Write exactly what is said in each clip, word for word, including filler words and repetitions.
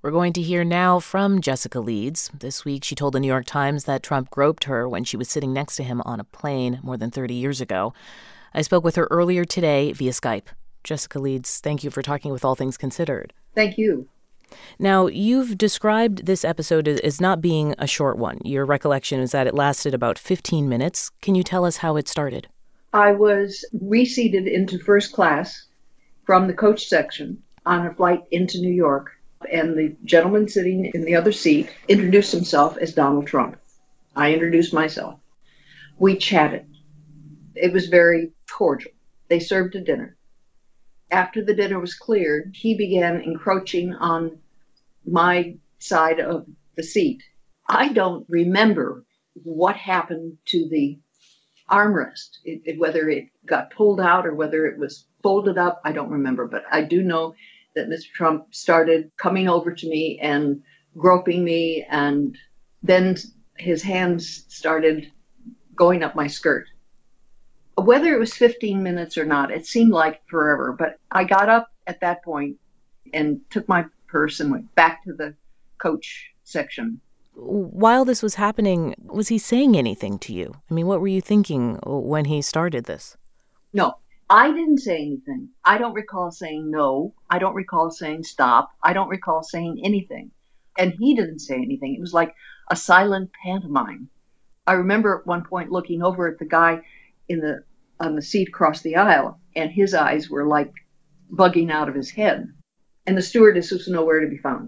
We're going to hear now from Jessica Leeds. This week, she told the New York Times that Trump groped her when she was sitting next to him on a plane more than thirty years ago. I spoke with her earlier today via Skype. Jessica Leeds, thank you for talking with All Things Considered. Thank you. Now, you've described this episode as not being a short one. Your recollection is that it lasted about fifteen minutes. Can you tell us how it started? I was reseated into first class from the coach section on a flight into New York, and the gentleman sitting in the other seat introduced himself as Donald Trump. I introduced myself. We chatted. It was very cordial. They served a dinner. After the dinner was cleared, he began encroaching on my side of the seat. I don't remember what happened to the armrest, it, it, whether it got pulled out or whether it was folded up. I don't remember, but I do know that Mister Trump started coming over to me and groping me, and then his hands started going up my skirt. Whether it was fifteen minutes or not, it seemed like forever, but I got up at that point and took my purse and went back to the coach section. While this was happening, was he saying anything to you? I mean, what were you thinking when he started this? No, I didn't say anything. I don't recall saying no. I don't recall saying stop. I don't recall saying anything. And he didn't say anything. It was like a silent pantomime. I remember at one point looking over at the guy in the on the seat across the aisle, and his eyes were like bugging out of his head. And the stewardess was nowhere to be found.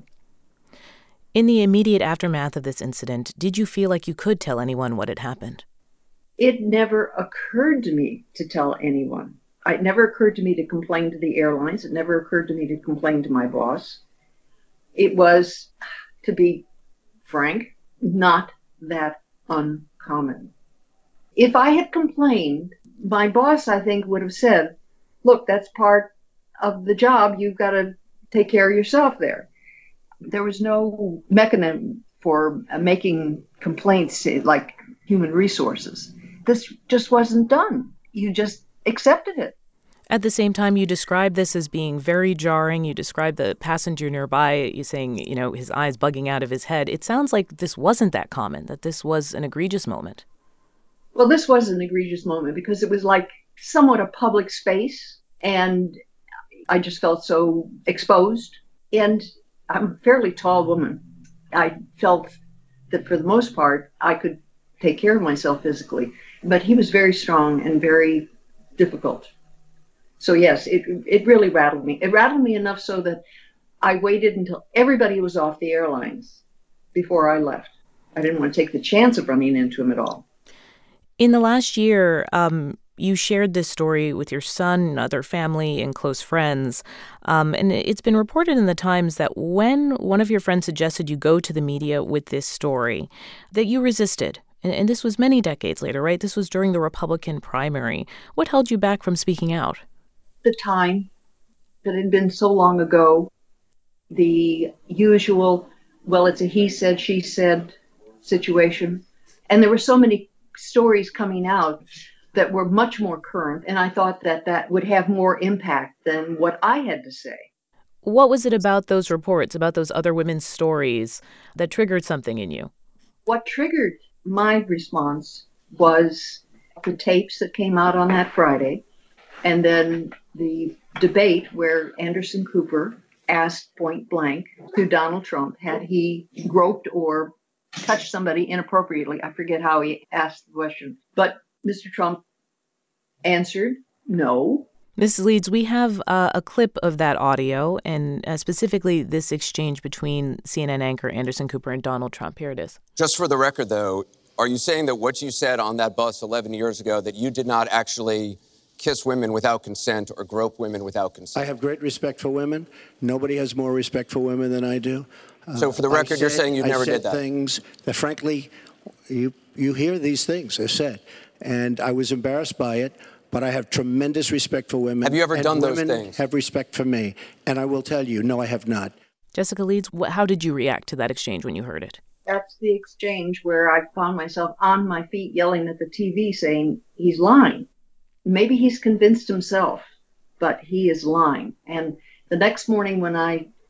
In the immediate aftermath of this incident, did you feel like you could tell anyone what had happened? It never occurred to me to tell anyone. It never occurred to me to complain to the airlines. It never occurred to me to complain to my boss. It was, to be frank, not that uncommon. If I had complained, my boss, I think, would have said, look, that's part of the job. You've got to take care of yourself there. There was no mechanism for making complaints like human resources. This just wasn't done. You just accepted it. At the same time, you described this as being very jarring. You described the passenger nearby, you saying, you know, his eyes bugging out of his head. It sounds like this wasn't that common, that this was an egregious moment. Well, this was an egregious moment because it was like somewhat a public space, and I just felt so exposed. And I'm a fairly tall woman. I felt that for the most part, I could take care of myself physically. But he was very strong and very difficult. So yes, it it really rattled me. It rattled me enough so that I waited until everybody was off the airlines before I left. I didn't want to take the chance of running into him at all. In the last year, um, you shared this story with your son, other family, and close friends. Um, and it's been reported in the Times that when one of your friends suggested you go to the media with this story, that you resisted. And, and this was many decades later, right? This was during the Republican primary. What held you back from speaking out? The time, that had been so long ago, the usual, well, it's a he said, she said situation. And there were so many stories coming out that were much more current, and I thought that that would have more impact than what I had to say. What was it about those reports, about those other women's stories, that triggered something in you? What triggered my response was the tapes that came out on that Friday, and then the debate where Anderson Cooper asked point blank to Donald Trump, had he groped or touched somebody inappropriately. I forget how he asked the question, but Mister Trump answered no. Missus Leeds, we have uh, a clip of that audio, and uh, specifically this exchange between C N N anchor Anderson Cooper and Donald Trump. Here it is. Just for the record, though, are you saying that what you said on that bus eleven years ago, that you did not actually kiss women without consent or grope women without consent? I have great respect for women. Nobody has more respect for women than I do. Uh, so for the record, said, you're saying you never I said did that? Things that, frankly, you you hear these things are said, and I was embarrassed by it. But I have tremendous respect for women. Have you ever and done those women things? Have respect for me, and I will tell you, no, I have not. Jessica Leeds, wh- how did you react to that exchange when you heard it? That's the exchange where I found myself on my feet yelling at the T V saying, he's lying. Maybe he's convinced himself, but he is lying. And the next morning when I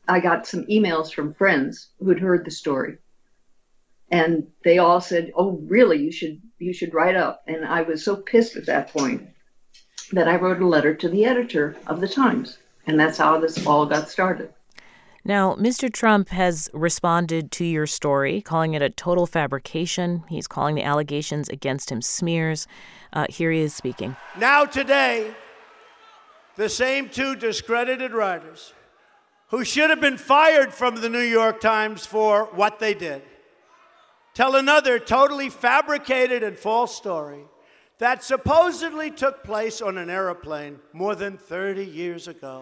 I got some emails from friends who'd heard the story. And they all said, "Oh, really? You should you should write up." And I was so pissed at that point that I wrote a letter to the editor of the Times. And that's how this all got started. Now, Mister Trump has responded to your story, calling it a total fabrication. He's calling the allegations against him smears. Uh, here he is speaking. Now today, the same two discredited writers who should have been fired from the New York Times for what they did tell another totally fabricated and false story that supposedly took place on an airplane more than thirty years ago.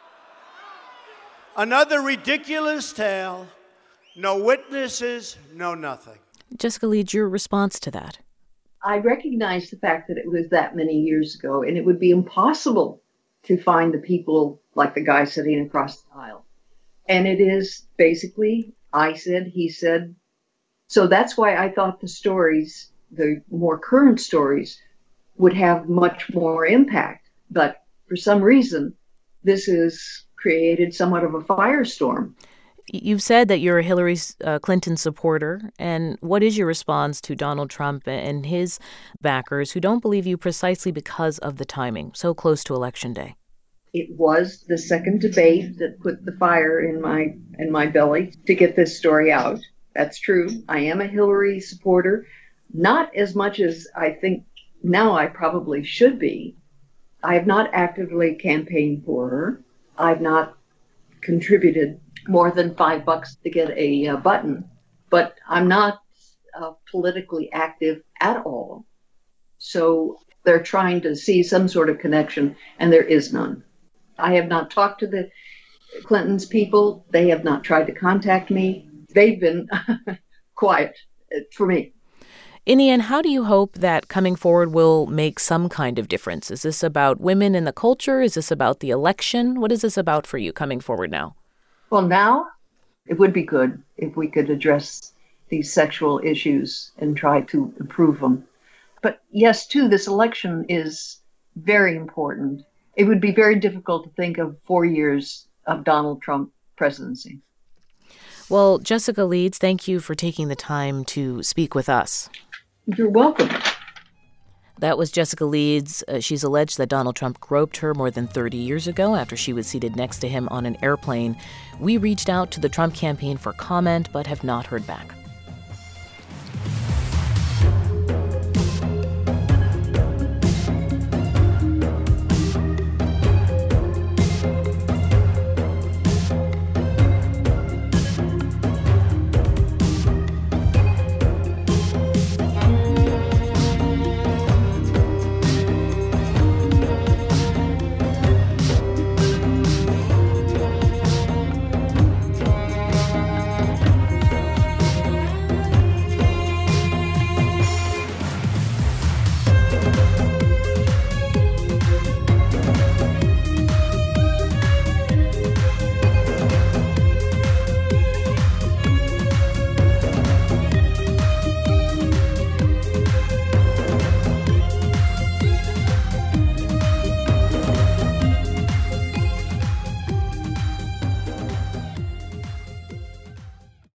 Another ridiculous tale, no witnesses, no nothing. Jessica Leeds, your response to that? I recognize the fact that it was that many years ago, and it would be impossible to find the people like the guy sitting across the aisle. And it is basically, I said, he said. So that's why I thought the stories, the more current stories, would have much more impact. But for some reason, this has created somewhat of a firestorm. You've said that you're a Hillary uh, Clinton supporter. And what is your response to Donald Trump and his backers who don't believe you precisely because of the timing, so close to Election Day? It was the second debate that put the fire in my in my belly to get this story out. That's true. I am a Hillary supporter, not as much as I think now I probably should be. I have not actively campaigned for her. I've not contributed more than five bucks to get a uh, button, but I'm not uh, politically active at all. So they're trying to see some sort of connection, and there is none. I have not talked to the Clintons people. They have not tried to contact me. They've been quiet for me. In the end, how do you hope that coming forward will make some kind of difference? Is this about women in the culture? Is this about the election? What is this about for you coming forward now? Well, now it would be good if we could address these sexual issues and try to improve them. But yes, too, this election is very important. It would be very difficult to think of four years of Donald Trump presidency. Well, Jessica Leeds, thank you for taking the time to speak with us. You're welcome. That was Jessica Leeds. Uh, she's alleged that Donald Trump groped her more than thirty years ago after she was seated next to him on an airplane. We reached out to the Trump campaign for comment, but have not heard back.